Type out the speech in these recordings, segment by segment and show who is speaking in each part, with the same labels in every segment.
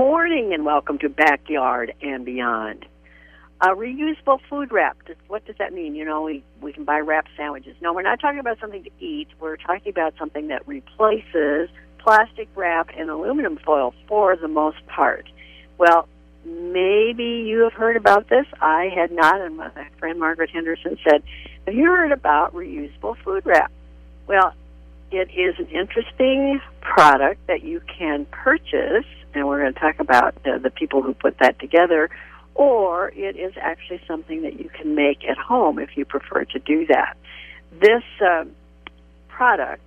Speaker 1: morning and welcome to Backyard and Beyond. Reusable food wrap. What does that mean? You know, we can buy wrap sandwiches. No, we're not talking about something to eat. We're talking about something that replaces plastic wrap and aluminum foil for the most part. Well, maybe you have heard about this. I had not, and my friend Margaret Henderson said, have you heard about reusable food wrap? Well, it is an interesting product that you can purchase, and we're going to talk about the people who put that together, or it is actually something that you can make at home if you prefer to do that. This product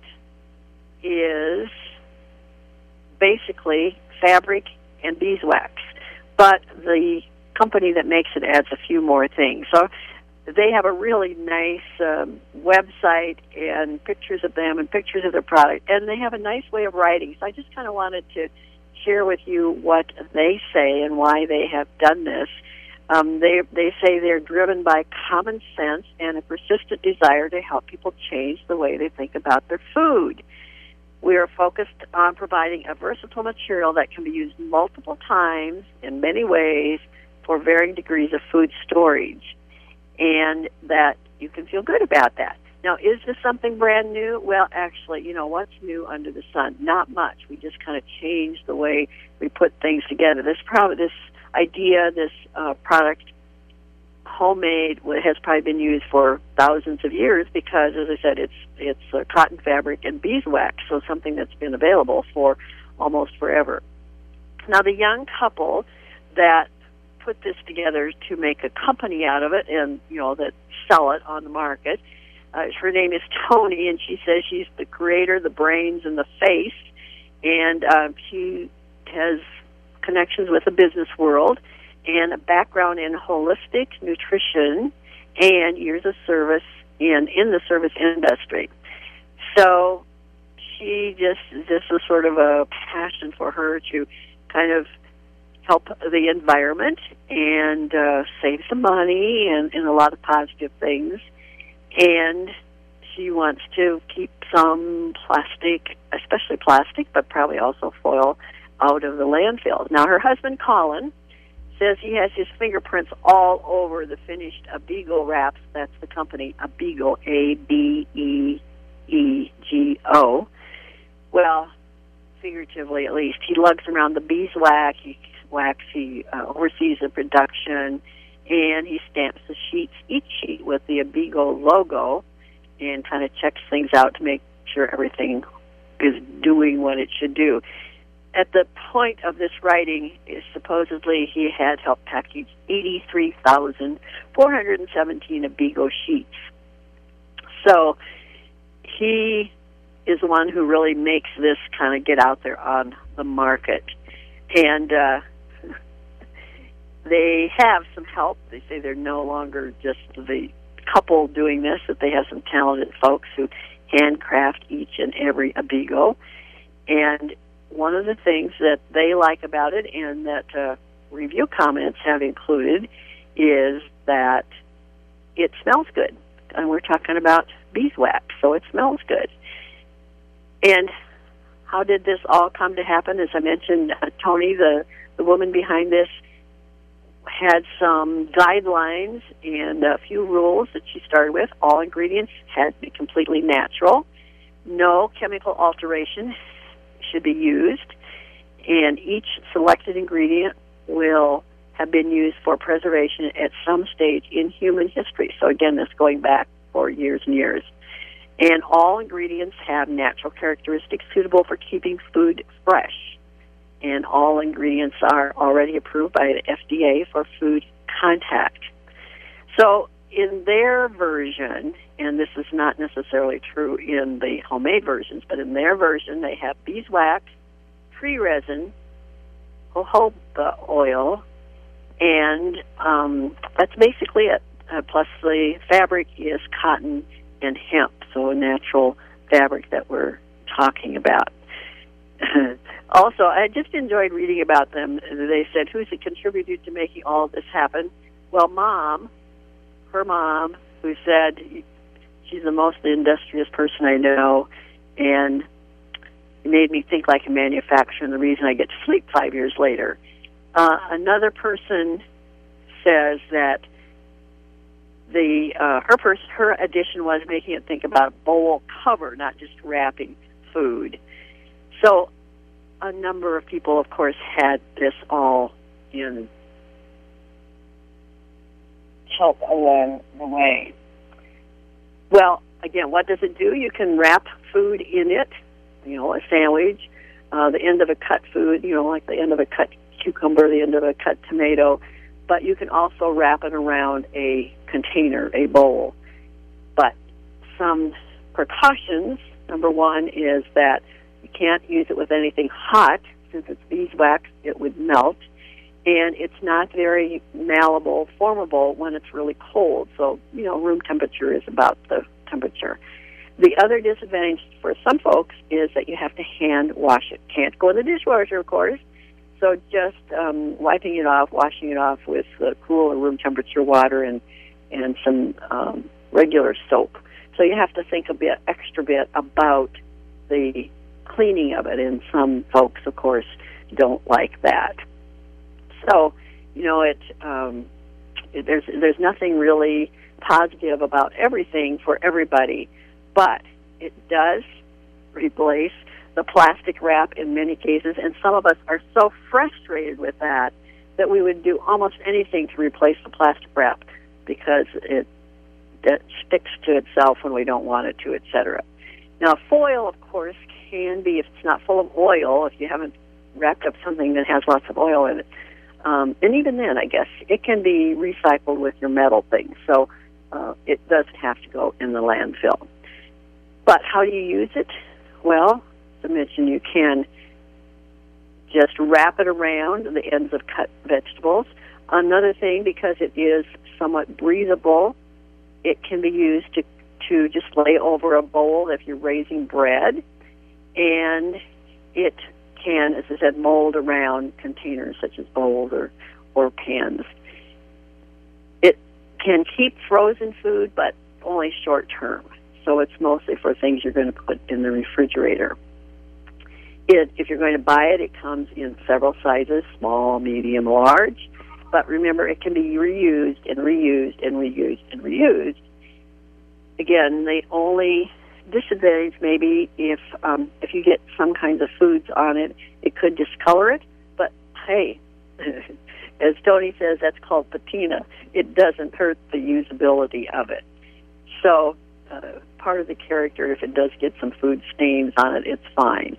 Speaker 1: is basically fabric and beeswax, but the company that makes it adds a few more things. So they have a really nice website and pictures of them and pictures of their product, and they have a nice way of writing. So I just kind of wanted to share with you what they say and why they have done this. They say they're driven by common sense and a persistent desire to help people change the way they think about their food. We are focused on providing a versatile material that can be used multiple times in many ways for varying degrees of food storage, and that you can feel good about that. Now, is this something brand new? Well, actually, you know, what's new under the sun? Not much. We just kind of changed the way we put things together. This idea, this product, homemade, has probably been used for thousands of years because, as I said, it's cotton fabric and beeswax, so something that's been available for almost forever. Now, the young couple that put this together to make a company out of it and, you know, that sell it on the market, her name is Toni, and she says she's the creator, the brains, and the face, and she has connections with the business world and a background in holistic nutrition and years of service in the service industry. So this is sort of a passion for her to kind of help the environment and save some money and a lot of positive things. And she wants to keep some plastic, especially plastic, but probably also foil, out of the landfill. Now, her husband, Colin, says he has his fingerprints all over the finished Abego wraps. That's the company, Abego, A-B-E-E-G-O. Well, figuratively at least. He lugs around the beeswax, he oversees the production, and he stamps the sheets, each sheet with the Abego logo, and kind of checks things out to make sure everything is doing what it should do. At the point of this writing, is supposedly he had helped package 83,417 Abego sheets. So he is the one who really makes this kind of get out there on the market. And they have some help. They say they're no longer just the couple doing this, that they have some talented folks who handcraft each and every Abego. And one of the things that they like about it and that review comments have included is that it smells good. And we're talking about beeswax, so it smells good. And how did this all come to happen? As I mentioned, Toni, the woman behind this, had some guidelines and a few rules that she started with. All ingredients had to be completely natural. No chemical alteration should be used. And each selected ingredient will have been used for preservation at some stage in human history. So again, this going back for years and years. And all ingredients have natural characteristics suitable for keeping food fresh. And all ingredients are already approved by the FDA for food contact. So in their version, and this is not necessarily true in the homemade versions, but in their version they have beeswax, tree resin, jojoba oil, and that's basically it. Plus the fabric is cotton and hemp, so a natural fabric that we're talking about. Also, I just enjoyed reading about them. They said, who's contributed to making all of this happen? Well, her mom, who said she's the most industrious person I know, and made me think like a manufacturer, and the reason I get to sleep 5 years later. Another person says that her addition was making it think about a bowl cover, not just wrapping food. So a number of people, of course, had this all in help along the way. Well, again, what does it do? You can wrap food in it, a sandwich, the end of a cut food, like the end of a cut cucumber, the end of a cut tomato, but you can also wrap it around a container, a bowl. But some precautions. Number one is that you can't use it with anything hot. Since it's beeswax, it would melt. And it's not very malleable, formable when it's really cold. So, room temperature is about the temperature. The other disadvantage for some folks is that you have to hand wash it. Can't go in the dishwasher, of course. So just wiping it off, washing it off with cool or room temperature water and some regular soap. So you have to think extra bit about the cleaning of it, and some folks, of course, don't like that. So, there's nothing really positive about everything for everybody, but it does replace the plastic wrap in many cases, and some of us are so frustrated with that we would do almost anything to replace the plastic wrap because it sticks to itself when we don't want it to, etc. Now, foil, of course, can be, if it's not full of oil, if you haven't wrapped up something that has lots of oil in it, and even then, I guess, it can be recycled with your metal things, so it doesn't have to go in the landfill. But how do you use it? Well, as I mentioned, you can just wrap it around the ends of cut vegetables. Another thing, because it is somewhat breathable, it can be used to just lay over a bowl if you're raising bread, and it can, as I said, mold around containers such as bowls or pans. It can keep frozen food, but only short term. So it's mostly for things you're going to put in the refrigerator. If you're going to buy it, it comes in several sizes, small, medium, large. But remember, it can be reused and reused and reused and reused. Again, the only disadvantage maybe if you get some kinds of foods on it, it could discolor it. But hey, as Tony says, that's called patina. It doesn't hurt the usability of it. So part of the character, if it does get some food stains on it, it's fine.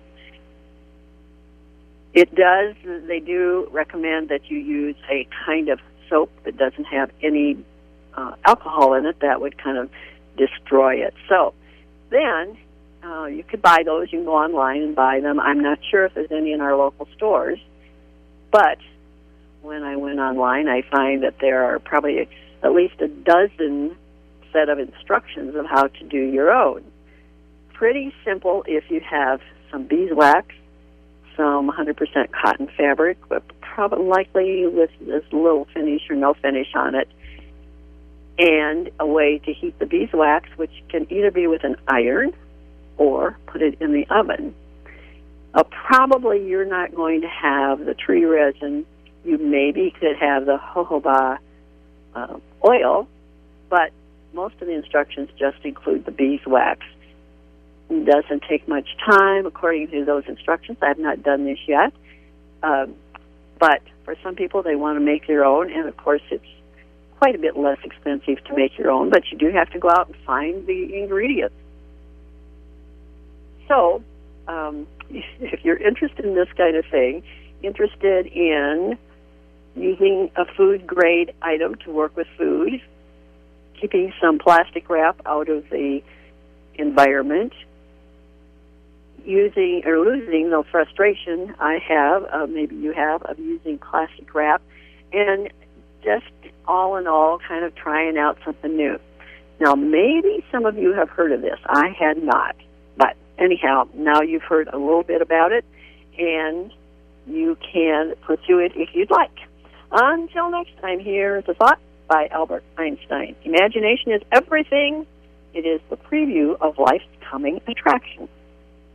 Speaker 1: They do recommend that you use a kind of soap that doesn't have any alcohol in it. That would kind of destroy it. So then you could buy those. You can go online and buy them. I'm not sure if there's any in our local stores, but when I went online, I find that there are probably at least a dozen set of instructions of how to do your own. Pretty simple if you have some beeswax, some 100% cotton fabric, but probably likely with this little finish or no finish on it, and a way to heat the beeswax, which can either be with an iron or put it in the oven. Probably you're not going to have the tree resin. You maybe could have the jojoba oil, but most of the instructions just include the beeswax. It doesn't take much time according to those instructions. I have not done this yet. But for some people, they want to make their own, and of course it's quite a bit less expensive to make your own, but you do have to go out and find the ingredients. So if you're interested in this kind of thing, interested in using a food-grade item to work with food, keeping some plastic wrap out of the environment, using or losing the frustration I have, maybe you have, of using plastic wrap, and just all in all kind of trying out something new. Now, maybe some of you have heard of this. I had not. But anyhow, now you've heard a little bit about it, and you can pursue it if you'd like. Until next time, here's a thought by Albert Einstein. Imagination is everything. It is the preview of life's coming attraction.